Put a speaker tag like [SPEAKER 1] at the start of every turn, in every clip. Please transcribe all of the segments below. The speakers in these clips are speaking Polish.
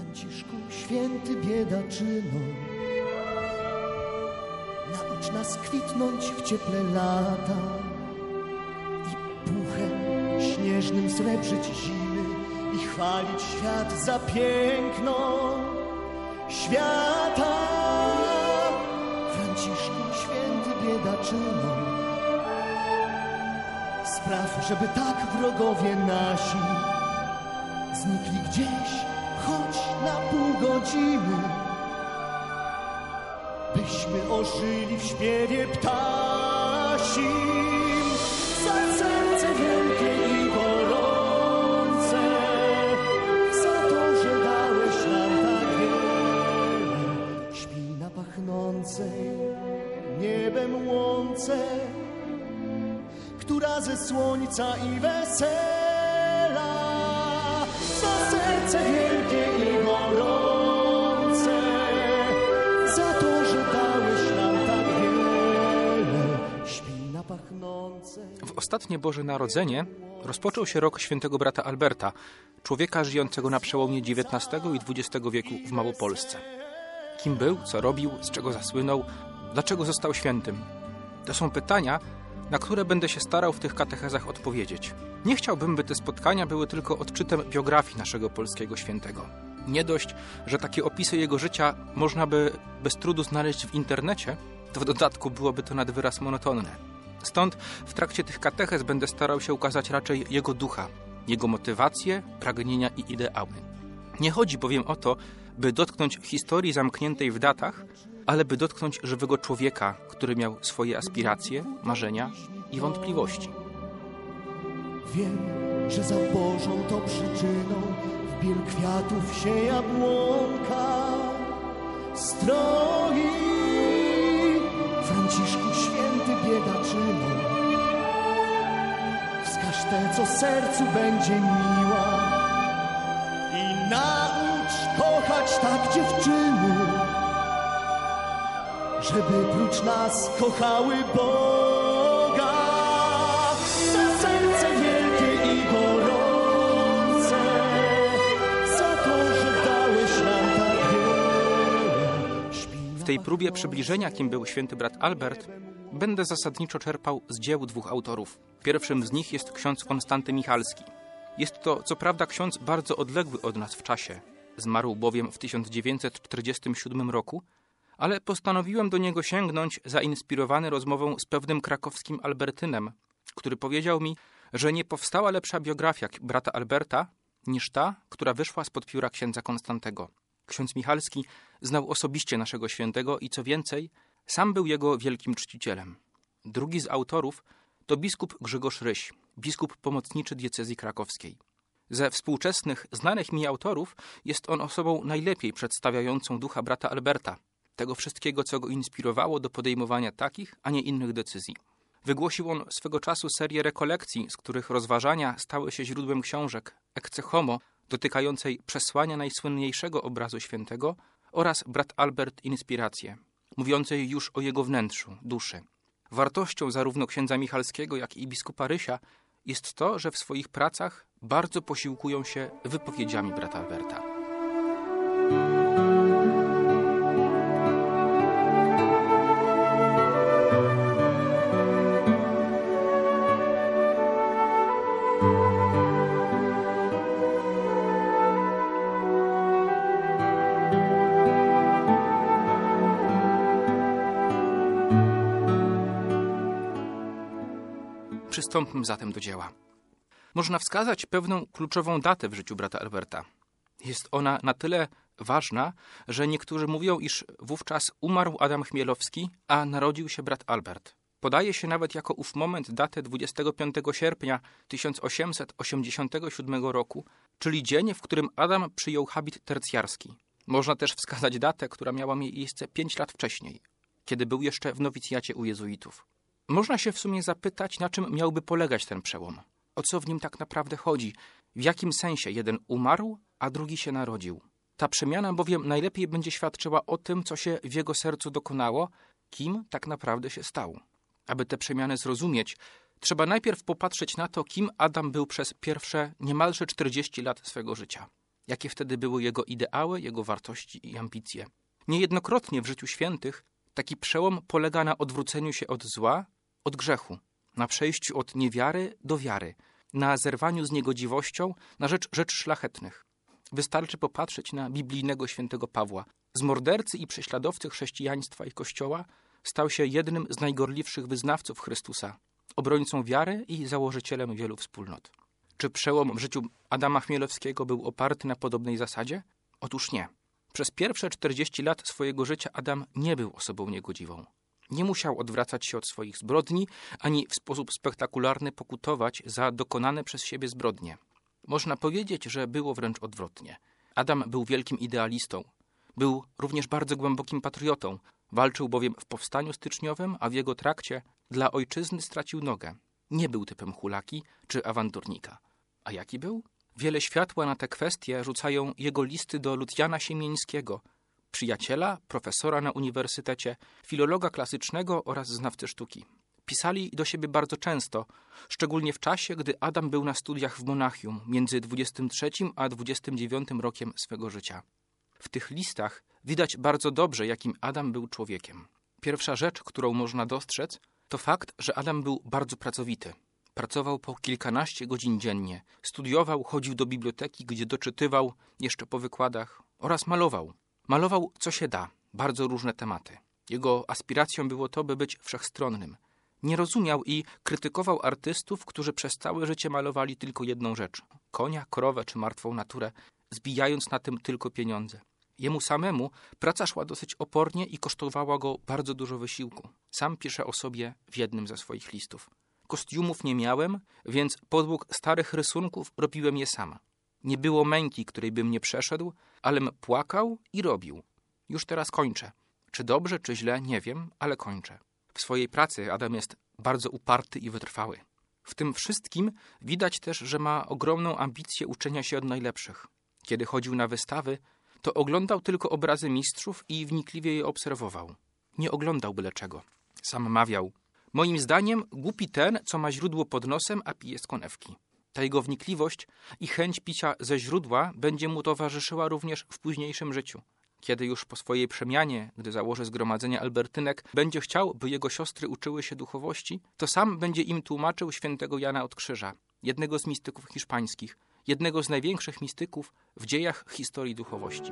[SPEAKER 1] Franciszku, święty biedaczyno, naucz nas kwitnąć w cieple lata i puchem śnieżnym srebrzyć zimy i chwalić świat za piękno świata. Franciszku, święty biedaczyno, spraw, żeby tak wrogowie nasi znikli gdzieś, choć na pół godziny, byśmy ożyli w śpiewie ptasim. Za serce wielkie i gorące, za to, że dałeś nam tak wiele. Śpi na pachnącej niebem łące, która ze słońca i wesela. Za serce wielkie i gorące, za to, że dałeś nam tak wiele. Śpi na pachnącej.
[SPEAKER 2] W ostatnie Boże Narodzenie rozpoczął się rok świętego brata Alberta, człowieka żyjącego na przełomie XIX i XX wieku w Małopolsce. Kim był, co robił, z czego zasłynął, dlaczego został świętym? To są pytania, na które będę się starał w tych katechezach odpowiedzieć. Nie chciałbym, by te spotkania były tylko odczytem biografii naszego polskiego świętego. Nie dość, że takie opisy jego życia można by bez trudu znaleźć w internecie, to w dodatku byłoby to nad wyraz monotonne. Stąd w trakcie tych katechez będę starał się ukazać raczej jego ducha, jego motywacje, pragnienia i ideały. Nie chodzi bowiem o to, by dotknąć historii zamkniętej w datach, ale by dotknąć żywego człowieka, który miał swoje aspiracje, marzenia i wątpliwości.
[SPEAKER 1] Wiem, że za Bożą to przyczyną w biel kwiatów się jabłonka stroi. Franciszku, święty biedaczyno, wskaż tę, co sercu będzie miła i naucz kochać tak dziewczyny, żeby prócz nas kochały Boga. Za serce wielkie i gorące, za to, że dałeś nam tak wiele.
[SPEAKER 2] W tej próbie przybliżenia, kim był święty brat Albert, będę zasadniczo czerpał z dzieł dwóch autorów. Pierwszym z nich jest ksiądz Konstanty Michalski. Jest to, co prawda, ksiądz bardzo odległy od nas w czasie. Zmarł bowiem w 1947 roku, ale postanowiłem do niego sięgnąć zainspirowany rozmową z pewnym krakowskim Albertynem, który powiedział mi, że nie powstała lepsza biografia brata Alberta niż ta, która wyszła spod pióra księdza Konstantego. Ksiądz Michalski znał osobiście naszego świętego i co więcej, sam był jego wielkim czcicielem. Drugi z autorów to biskup Grzegorz Ryś, biskup pomocniczy diecezji krakowskiej. Ze współczesnych, znanych mi autorów jest on osobą najlepiej przedstawiającą ducha brata Alberta, tego wszystkiego, co go inspirowało do podejmowania takich, a nie innych decyzji. Wygłosił on swego czasu serię rekolekcji, z których rozważania stały się źródłem książek Ecce Homo, dotykającej przesłania najsłynniejszego obrazu świętego, oraz Brat Albert Inspiracje, mówiącej już o jego wnętrzu, duszy. Wartością zarówno księdza Michalskiego, jak i biskupa Rysia jest to, że w swoich pracach bardzo posiłkują się wypowiedziami brata Alberta. Przystąpmy zatem do dzieła. Można wskazać pewną kluczową datę w życiu brata Alberta. Jest ona na tyle ważna, że niektórzy mówią, iż wówczas umarł Adam Chmielowski, a narodził się brat Albert. Podaje się nawet jako ów moment datę 25 sierpnia 1887 roku, czyli dzień, w którym Adam przyjął habit tercjarski. Można też wskazać datę, która miała miejsce 5 lat wcześniej, kiedy był jeszcze w nowicjacie u jezuitów. Można się w sumie zapytać, na czym miałby polegać ten przełom. O co w nim tak naprawdę chodzi? W jakim sensie jeden umarł, a drugi się narodził? Ta przemiana bowiem najlepiej będzie świadczyła o tym, co się w jego sercu dokonało, kim tak naprawdę się stał. Aby tę przemianę zrozumieć, trzeba najpierw popatrzeć na to, kim Adam był przez pierwsze niemalże 40 lat swego życia. jakie wtedy były jego ideały, jego wartości i ambicje. Niejednokrotnie w życiu świętych taki przełom polega na odwróceniu się od zła, od grzechu, na przejściu od niewiary do wiary, na zerwaniu z niegodziwością na rzecz szlachetnych. Wystarczy popatrzeć na biblijnego świętego Pawła. Z mordercy i prześladowcy chrześcijaństwa i Kościoła stał się jednym z najgorliwszych wyznawców Chrystusa, obrońcą wiary i założycielem wielu wspólnot. Czy przełom w życiu Adama Chmielewskiego był oparty na podobnej zasadzie? Otóż nie. Przez pierwsze 40 lat swojego życia Adam nie był osobą niegodziwą. Nie musiał odwracać się od swoich zbrodni, ani w sposób spektakularny pokutować za dokonane przez siebie zbrodnie. Można powiedzieć, że było wręcz odwrotnie. Adam był wielkim idealistą. Był również bardzo głębokim patriotą. Walczył bowiem w powstaniu styczniowym, a w jego trakcie dla ojczyzny stracił nogę. Nie był typem hulaki czy awanturnika. A jaki był? Wiele światła na te kwestie rzucają jego listy do Lucjana Siemińskiego, przyjaciela, profesora na uniwersytecie, filologa klasycznego oraz znawcy sztuki. Pisali do siebie bardzo często, szczególnie w czasie, gdy Adam był na studiach w Monachium między 23 a 29 rokiem swego życia. W tych listach widać bardzo dobrze, jakim Adam był człowiekiem. Pierwsza rzecz, którą można dostrzec, to fakt, że Adam był bardzo pracowity. Pracował po kilkanaście godzin dziennie, studiował, chodził do biblioteki, gdzie doczytywał, jeszcze po wykładach, oraz malował. Malował co się da, bardzo różne tematy. Jego aspiracją było to, by być wszechstronnym. Nie rozumiał i krytykował artystów, którzy przez całe życie malowali tylko jedną rzecz – konia, krowę czy martwą naturę, zbijając na tym tylko pieniądze. Jemu samemu praca szła dosyć opornie i kosztowała go bardzo dużo wysiłku. Sam pisze o sobie w jednym ze swoich listów. Kostiumów nie miałem, więc podług starych rysunków robiłem je sam. Nie było męki, której bym nie przeszedł, alem płakał i robił. Już teraz kończę. Czy dobrze, czy źle, nie wiem, ale kończę. W swojej pracy Adam jest bardzo uparty i wytrwały. W tym wszystkim widać też, że ma ogromną ambicję uczenia się od najlepszych. Kiedy chodził na wystawy, to oglądał tylko obrazy mistrzów i wnikliwie je obserwował. Nie oglądał byle czego. Sam mawiał: moim zdaniem głupi ten, co ma źródło pod nosem, a pije z konewki. Ta jego wnikliwość i chęć picia ze źródła będzie mu towarzyszyła również w późniejszym życiu. Kiedy już po swojej przemianie, gdy założy zgromadzenie Albertynek, będzie chciał, by jego siostry uczyły się duchowości, to sam będzie im tłumaczył świętego Jana od Krzyża, jednego z mistyków hiszpańskich, jednego z największych mistyków w dziejach historii duchowości.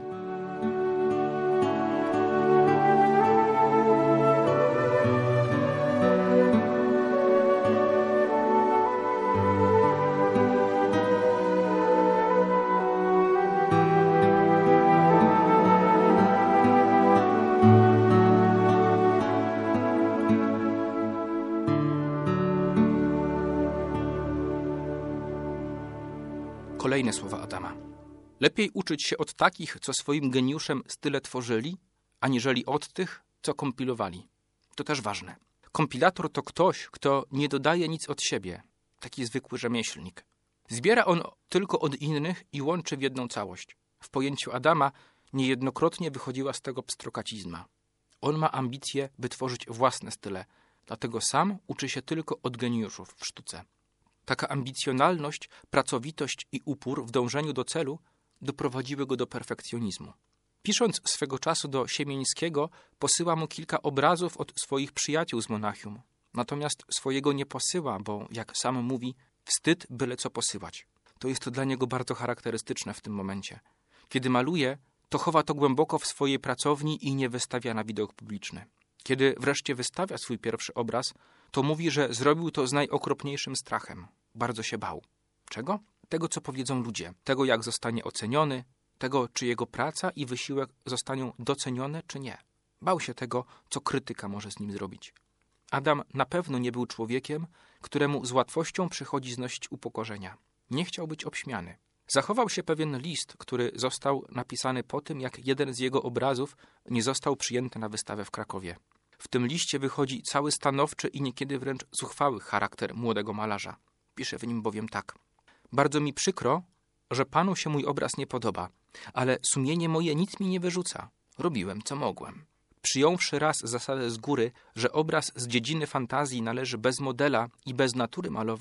[SPEAKER 2] Kolejne słowa Adama. Lepiej uczyć się od takich, co swoim geniuszem style tworzyli, aniżeli od tych, co kompilowali. To też ważne. Kompilator to ktoś, kto nie dodaje nic od siebie. Taki zwykły rzemieślnik. Zbiera on tylko od innych i łączy w jedną całość. W pojęciu Adama niejednokrotnie wychodziła z tego pstrokacizma. On ma ambicje, by tworzyć własne style, dlatego sam uczy się tylko od geniuszów w sztuce. Taka ambicjonalność, pracowitość i upór w dążeniu do celu doprowadziły go do perfekcjonizmu. Pisząc swego czasu do Siemieńskiego, posyła mu kilka obrazów od swoich przyjaciół z Monachium. Natomiast swojego nie posyła, bo, jak sam mówi, wstyd byle co posyłać. To jest dla niego bardzo charakterystyczne w tym momencie. Kiedy maluje, to chowa to głęboko w swojej pracowni i nie wystawia na widok publiczny. Kiedy wreszcie wystawia swój pierwszy obraz, to mówi, że zrobił to z najokropniejszym strachem. Bardzo się bał. Czego? Tego, co powiedzą ludzie. Tego, jak zostanie oceniony. Tego, czy jego praca i wysiłek zostaną docenione, czy nie. Bał się tego, co krytyka może z nim zrobić. Adam na pewno nie był człowiekiem, któremu z łatwością przychodzi znosić upokorzenia. Nie chciał być obśmiany. Zachował się pewien list, który został napisany po tym, jak jeden z jego obrazów nie został przyjęty na wystawę w Krakowie. W tym liście wychodzi cały stanowczy i niekiedy wręcz zuchwały charakter młodego malarza. Pisze w nim bowiem tak. Bardzo mi przykro, że panu się mój obraz nie podoba, ale sumienie moje nic mi nie wyrzuca. Robiłem, co mogłem. Przyjąwszy raz zasadę z góry, że obraz z dziedziny fantazji należy bez modela i bez natury malować,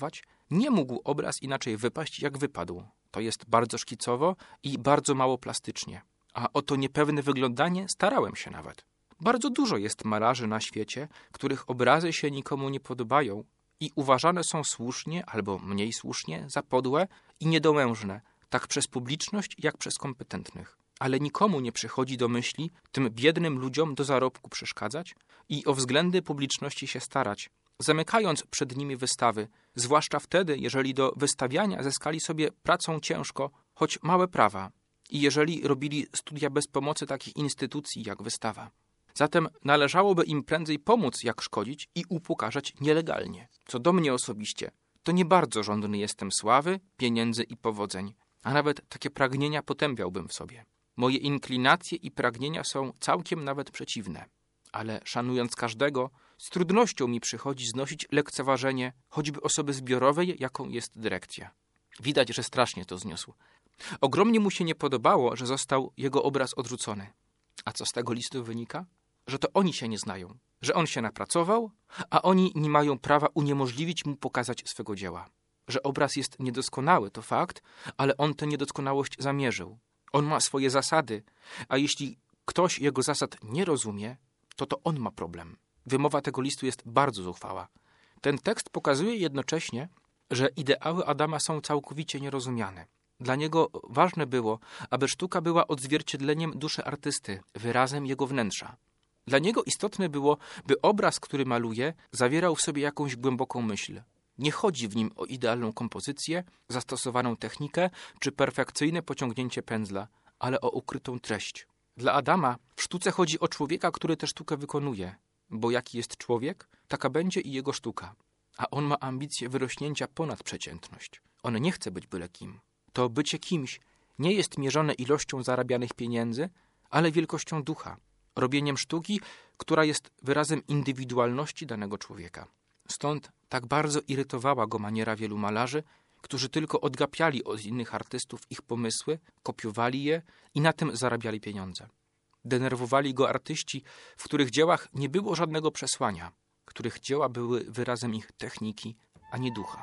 [SPEAKER 2] Nie mógł obraz inaczej wypaść, jak wypadł. To jest bardzo szkicowo i bardzo mało plastycznie. A o to niepewne wyglądanie starałem się nawet. Bardzo dużo jest malarzy na świecie, których obrazy się nikomu nie podobają i uważane są słusznie albo mniej słusznie za podłe i niedołężne, tak przez publiczność, jak przez kompetentnych. Ale nikomu nie przychodzi do myśli tym biednym ludziom do zarobku przeszkadzać i o względy publiczności się starać, zamykając przed nimi wystawy, zwłaszcza wtedy, jeżeli do wystawiania zyskali sobie pracą ciężko, choć małe prawa i jeżeli robili studia bez pomocy takich instytucji jak wystawa. Zatem należałoby im prędzej pomóc, jak szkodzić i upokarzać nielegalnie. Co do mnie osobiście, to nie bardzo żądny jestem sławy, pieniędzy i powodzeń, a nawet takie pragnienia potępiałbym w sobie. Moje inklinacje i pragnienia są całkiem nawet przeciwne, ale szanując każdego, z trudnością mi przychodzi znosić lekceważenie choćby osoby zbiorowej, jaką jest dyrekcja. Widać, że strasznie to zniósł. Ogromnie mu się nie podobało, że został jego obraz odrzucony. A co z tego listu wynika? Że to oni się nie znają, że on się napracował, a oni nie mają prawa uniemożliwić mu pokazać swego dzieła. Że obraz jest niedoskonały, to fakt, ale on tę niedoskonałość zamierzył. On ma swoje zasady, a jeśli ktoś jego zasad nie rozumie, to on ma problem. Wymowa tego listu jest bardzo zuchwała. Ten tekst pokazuje jednocześnie, że ideały Adama są całkowicie nierozumiane. Dla niego ważne było, aby sztuka była odzwierciedleniem duszy artysty, wyrazem jego wnętrza. Dla niego istotne było, by obraz, który maluje, zawierał w sobie jakąś głęboką myśl. Nie chodzi w nim o idealną kompozycję, zastosowaną technikę czy perfekcyjne pociągnięcie pędzla, ale o ukrytą treść. Dla Adama w sztuce chodzi o człowieka, który tę sztukę wykonuje, bo jaki jest człowiek, taka będzie i jego sztuka. A on ma ambicje wyrośnięcia ponad przeciętność. On nie chce być byle kim. To bycie kimś nie jest mierzone ilością zarabianych pieniędzy, ale wielkością ducha, robieniem sztuki, która jest wyrazem indywidualności danego człowieka. Stąd tak bardzo irytowała go maniera wielu malarzy, którzy tylko odgapiali od innych artystów ich pomysły, kopiowali je i na tym zarabiali pieniądze. Denerwowali go artyści, w których dziełach nie było żadnego przesłania, których dzieła były wyrazem ich techniki, a nie ducha.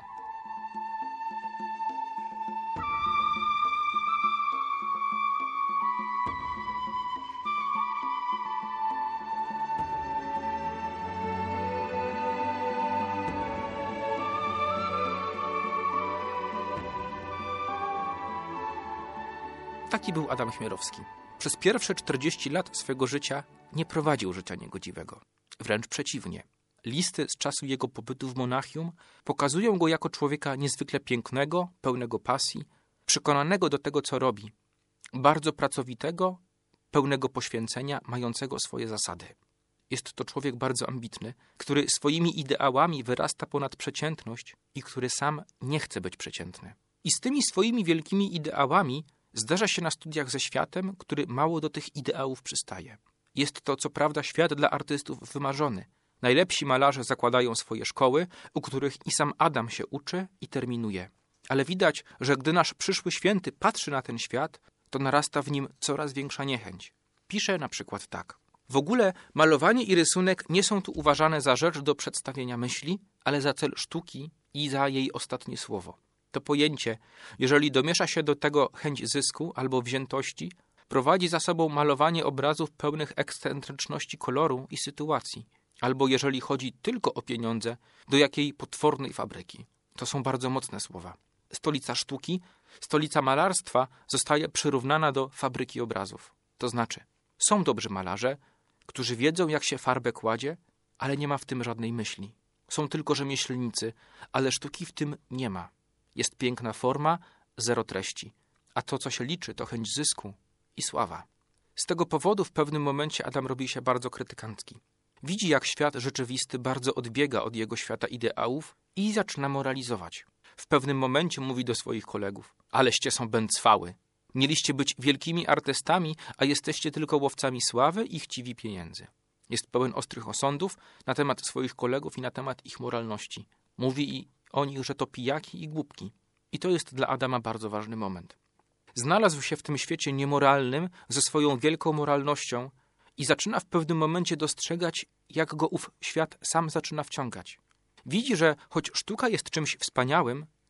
[SPEAKER 2] Taki był Adam Chmierowski. Przez pierwsze 40 lat swego życia nie prowadził życia niegodziwego. Wręcz przeciwnie. Listy z czasu jego pobytu w Monachium pokazują go jako człowieka niezwykle pięknego, pełnego pasji, przekonanego do tego, co robi, bardzo pracowitego, pełnego poświęcenia, mającego swoje zasady. Jest to człowiek bardzo ambitny, który swoimi ideałami wyrasta ponad przeciętność i który sam nie chce być przeciętny. I z tymi swoimi wielkimi ideałami zderza się na studiach ze światem, który mało do tych ideałów przystaje. Jest to, co prawda, świat dla artystów wymarzony. Najlepsi malarze zakładają swoje szkoły, u których i sam Adam się uczy i terminuje. Ale widać, że gdy nasz przyszły święty patrzy na ten świat, to narasta w nim coraz większa niechęć. Pisze na przykład tak. W ogóle malowanie i rysunek nie są tu uważane za rzecz do przedstawienia myśli, ale za cel sztuki i za jej ostatnie słowo. To pojęcie, jeżeli domiesza się do tego chęć zysku albo wziętości, prowadzi za sobą malowanie obrazów pełnych ekscentryczności koloru i sytuacji. Albo jeżeli chodzi tylko o pieniądze, do jakiej potwornej fabryki. To są bardzo mocne słowa. Stolica sztuki, stolica malarstwa zostaje przyrównana do fabryki obrazów. To znaczy, są dobrzy malarze, którzy wiedzą, jak się farbę kładzie, ale nie ma w tym żadnej myśli. Są tylko rzemieślnicy, ale sztuki w tym nie ma. Jest piękna forma, zero treści. A to, co się liczy, to chęć zysku i sława. Z tego powodu w pewnym momencie Adam robi się bardzo krytykancki. Widzi, jak świat rzeczywisty bardzo odbiega od jego świata ideałów i zaczyna moralizować. W pewnym momencie mówi do swoich kolegów: aleście są bęcwały. Mieliście być wielkimi artystami, a jesteście tylko łowcami sławy i chciwi pieniędzy. Jest pełen ostrych osądów na temat swoich kolegów i na temat ich moralności. Mówi o nich, że to pijaki i głupki. I to jest dla Adama bardzo ważny moment. Znalazł się w tym świecie niemoralnym ze swoją wielką moralnością i zaczyna w pewnym momencie dostrzegać, jak go ów świat sam zaczyna wciągać. Widzi, że choć sztuka jest czymś wspaniałym,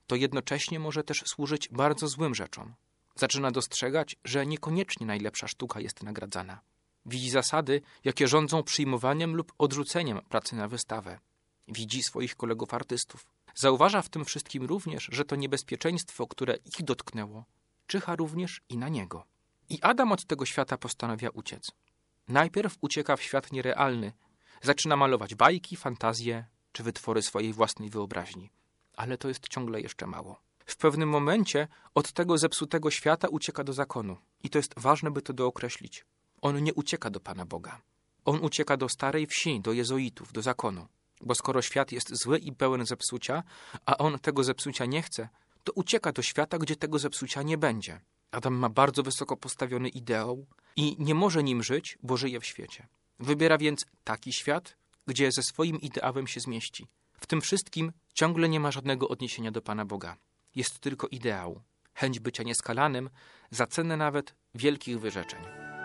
[SPEAKER 2] to jednocześnie może też służyć bardzo złym rzeczom. Zaczyna dostrzegać, że niekoniecznie najlepsza sztuka jest nagradzana. Widzi zasady, jakie rządzą przyjmowaniem lub odrzuceniem pracy na wystawę. Widzi swoich kolegów artystów. Zauważa w tym wszystkim również, że to niebezpieczeństwo, które ich dotknęło, czyha również i na niego. I Adam od tego świata postanawia uciec. Najpierw ucieka w świat nierealny. Zaczyna malować bajki, fantazje czy wytwory swojej własnej wyobraźni. Ale to jest ciągle jeszcze mało. W pewnym momencie od tego zepsutego świata ucieka do zakonu. I to jest ważne, by to dookreślić. On nie ucieka do Pana Boga. On ucieka do starej wsi, do jezuitów, do zakonu. Bo skoro świat jest zły i pełen zepsucia, a on tego zepsucia nie chce, to ucieka do świata, gdzie tego zepsucia nie będzie. Adam ma bardzo wysoko postawiony ideał i nie może nim żyć, bo żyje w świecie. Wybiera więc taki świat, gdzie ze swoim ideałem się zmieści. W tym wszystkim ciągle nie ma żadnego odniesienia do Pana Boga. Jest tylko ideał, chęć bycia nieskalanym, za cenę nawet wielkich wyrzeczeń.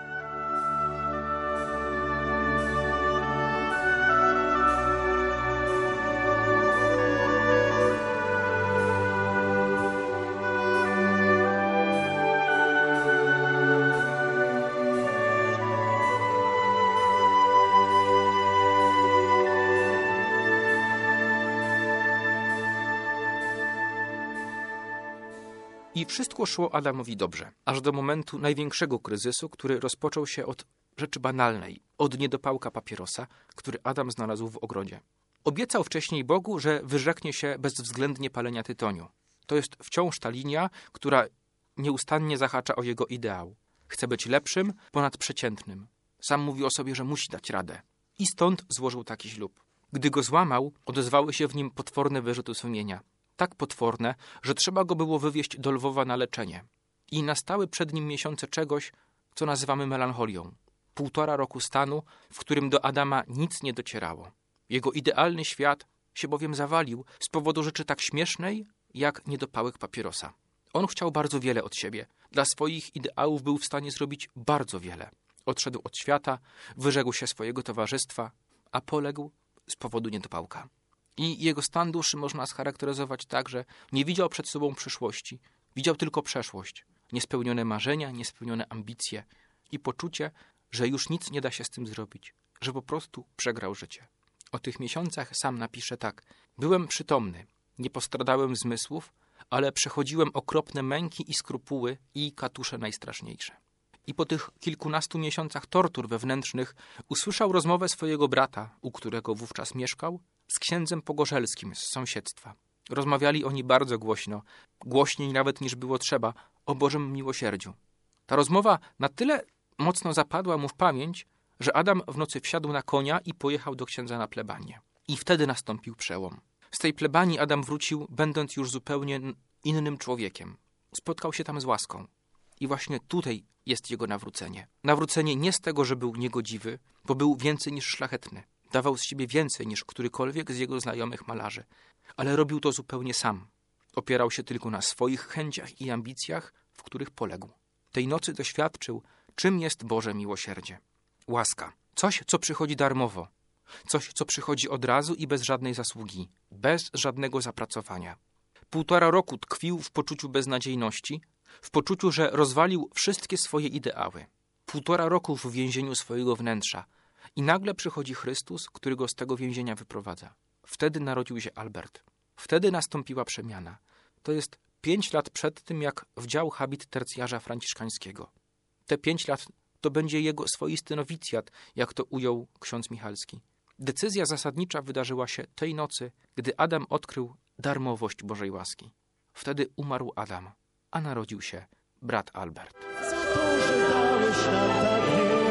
[SPEAKER 2] I wszystko szło Adamowi dobrze, aż do momentu największego kryzysu, który rozpoczął się od rzeczy banalnej, od niedopałka papierosa, który Adam znalazł w ogrodzie. Obiecał wcześniej Bogu, że wyrzeknie się bezwzględnie palenia tytoniu. To jest wciąż ta linia, która nieustannie zahacza o jego ideał. Chce być lepszym, ponadprzeciętnym. Sam mówi o sobie, że musi dać radę. I stąd złożył taki ślub. Gdy go złamał, odezwały się w nim potworne wyrzuty sumienia. Tak potworne, że trzeba go było wywieźć do Lwowa na leczenie. I nastały przed nim miesiące czegoś, co nazywamy melancholią. 1,5 roku stanu, w którym do Adama nic nie docierało. Jego idealny świat się bowiem zawalił z powodu rzeczy tak śmiesznej, jak niedopałek papierosa. On chciał bardzo wiele od siebie. Dla swoich ideałów był w stanie zrobić bardzo wiele. Odszedł od świata, wyrzekł się swojego towarzystwa, a poległ z powodu niedopałka. I jego stan duszy można scharakteryzować tak, że nie widział przed sobą przyszłości, widział tylko przeszłość, niespełnione marzenia, niespełnione ambicje i poczucie, że już nic nie da się z tym zrobić, że po prostu przegrał życie. O tych miesiącach sam napisze tak: byłem przytomny, nie postradałem zmysłów, ale przechodziłem okropne męki i skrupuły i katusze najstraszniejsze. I po tych kilkunastu miesiącach tortur wewnętrznych usłyszał rozmowę swojego brata, u którego wówczas mieszkał, z księdzem Pogorzelskim z sąsiedztwa. Rozmawiali oni bardzo głośno, głośniej nawet niż było trzeba, o Bożym miłosierdziu. Ta rozmowa na tyle mocno zapadła mu w pamięć, że Adam w nocy wsiadł na konia i pojechał do księdza na plebanię. I wtedy nastąpił przełom. Z tej plebanii Adam wrócił, będąc już zupełnie innym człowiekiem. Spotkał się tam z łaską. I właśnie tutaj jest jego nawrócenie. Nawrócenie nie z tego, że był niegodziwy, bo był więcej niż szlachetny. Dawał z siebie więcej niż którykolwiek z jego znajomych malarzy. Ale robił to zupełnie sam. Opierał się tylko na swoich chęciach i ambicjach, w których poległ. Tej nocy doświadczył, czym jest Boże miłosierdzie. Łaska. Coś, co przychodzi darmowo. Coś, co przychodzi od razu i bez żadnej zasługi. Bez żadnego zapracowania. 1,5 roku tkwił w poczuciu beznadziejności, w poczuciu, że rozwalił wszystkie swoje ideały. 1,5 roku w więzieniu swojego wnętrza. I nagle przychodzi Chrystus, który go z tego więzienia wyprowadza. Wtedy narodził się Albert. Wtedy nastąpiła przemiana. To jest 5 lat przed tym, jak wdział habit tercjarza franciszkańskiego. Te 5 lat to będzie jego swoisty nowicjat, jak to ujął ksiądz Michalski. Decyzja zasadnicza wydarzyła się tej nocy, gdy Adam odkrył darmowość Bożej łaski. Wtedy umarł Adam, a narodził się brat Albert.
[SPEAKER 1] Za to, że dałeś nam tak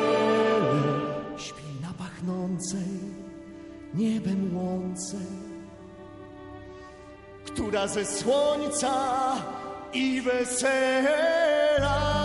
[SPEAKER 1] wiele, śpi na pachnącej niebem łące, która ze słońca i wesela